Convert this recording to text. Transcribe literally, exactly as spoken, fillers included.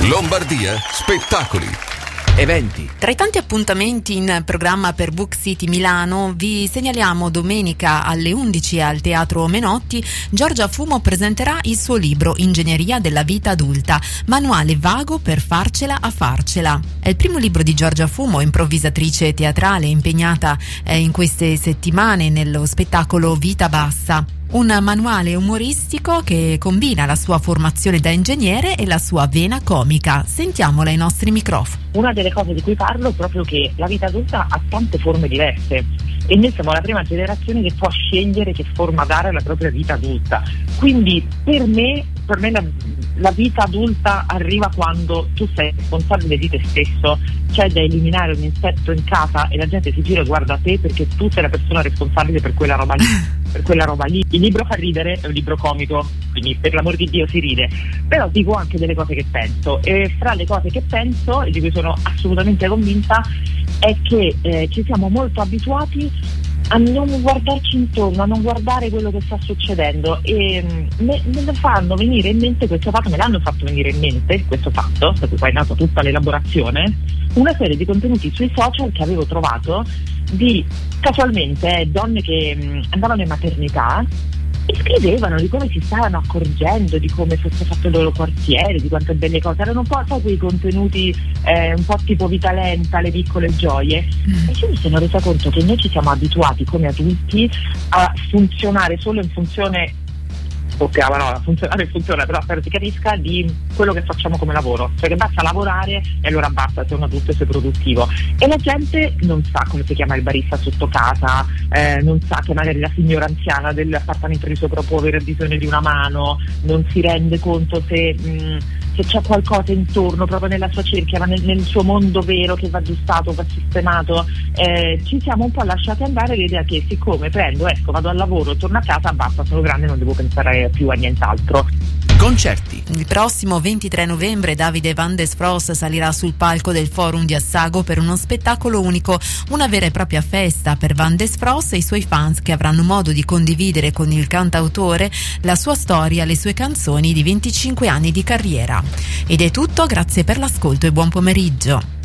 Lombardia Spettacoli. Eventi. Tra i tanti appuntamenti in programma per Book City Milano vi segnaliamo domenica alle undici al Teatro Menotti. Giorgia Fumo presenterà il suo libro Ingegneria della vita adulta, manuale vago per farcela a farcela. È il primo libro di Giorgia Fumo, improvvisatrice teatrale impegnata eh, in queste settimane nello spettacolo Vita Bassa. Un manuale umoristico che combina la sua formazione da ingegnere e la sua vena comica. Sentiamola ai nostri microfoni. Una delle cose di cui parlo è proprio che la vita adulta ha tante forme diverse e noi siamo la prima generazione che può scegliere che forma dare alla propria vita adulta. Quindi per me, per me la, la vita adulta arriva quando tu sei responsabile di te stesso, c'è da eliminare un insetto in casa e la gente si gira e guarda te perché tu sei la persona responsabile per quella roba lì. per quella roba lì. Il libro fa ridere, è un libro comico, quindi per l'amor di Dio si ride, però dico anche delle cose che penso, e fra le cose che penso e di cui sono assolutamente convinta è che eh, ci siamo molto abituati a non guardarci intorno, a non guardare quello che sta succedendo, e me, me lo fanno venire in mente questo fatto, me l'hanno fatto venire in mente questo fatto, da cui poi è nata tutta l'elaborazione, una serie di contenuti sui social che avevo trovato di casualmente eh, donne che mh, andavano in maternità e scrivevano di come si stavano accorgendo, di come fosse fatto il loro quartiere, di quante belle cose. Erano un po' sai, quei contenuti eh, un po' tipo Vita Lenta, le piccole gioie. Mm. E io mi sono resa conto che noi ci siamo abituati come adulti a funzionare solo in funzione, poteva no, funzionare funziona, però spero si capisca, di quello che facciamo come lavoro, cioè che basta lavorare e allora basta, sei un adulto e sei produttivo, e la gente non sa come si chiama il barista sotto casa, eh, non sa che magari la signora anziana dell'appartamento di sopra può avere bisogno di una mano, non si rende conto se mh, se c'è qualcosa intorno proprio nella sua cerchia, ma nel, nel suo mondo vero che va aggiustato, va sistemato. Eh, ci siamo un po' lasciati andare l'idea che siccome prendo, esco, vado al lavoro, torno a casa, basta, sono grande, non devo pensare più a nient'altro. Concerti. Il prossimo ventitré novembre Davide Van des Fros salirà sul palco del Forum di Assago per uno spettacolo unico, una vera e propria festa per Van des Fros e i suoi fans, che avranno modo di condividere con il cantautore la sua storia, le sue canzoni di venticinque anni di carriera. Ed è tutto, grazie per l'ascolto e buon pomeriggio.